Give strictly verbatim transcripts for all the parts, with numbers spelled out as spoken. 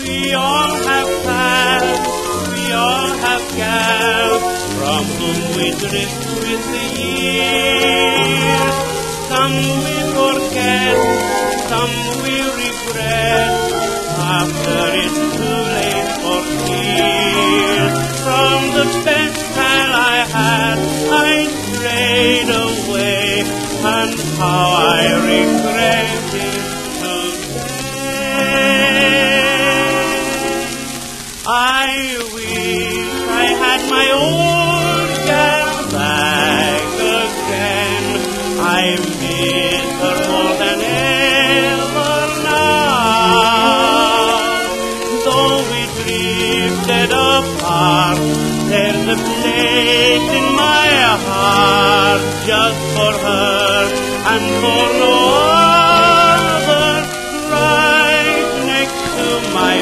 We all have paths, we all have gals, from whom we drift with the years. Some we forget, some we regret, after it's too late for tears. From the best pal I had, I strayed away, and how I regret it today. I wish I had my old gal back again. I miss her more than ever now. Though we drifted apart, there's a place in my heart just for her and for no other, right next to my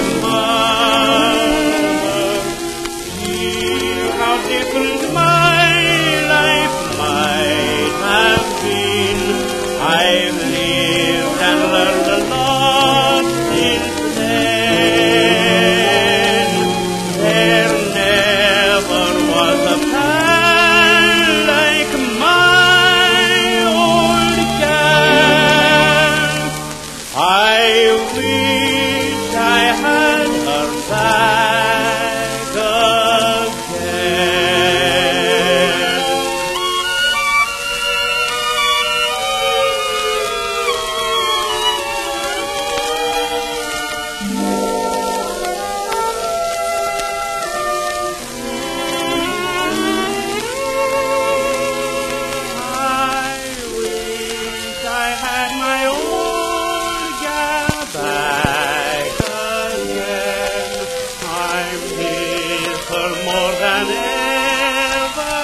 mother. See how different my life might have been. I've lived and learned a lot since then. There never was a pal like my old gal. I wish I had her back again. I wish I had my old gal back again. I miss her more than ever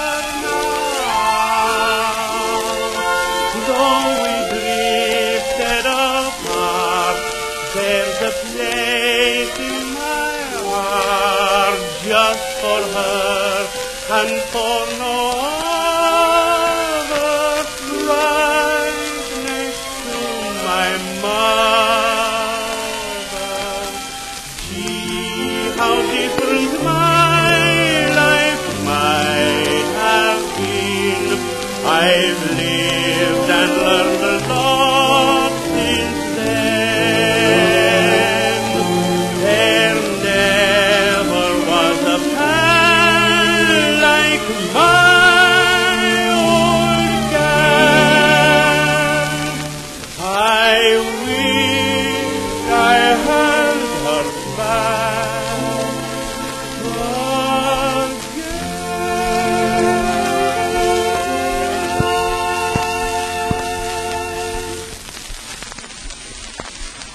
now. Though we drifted apart, there's a place in my heart just for her and for no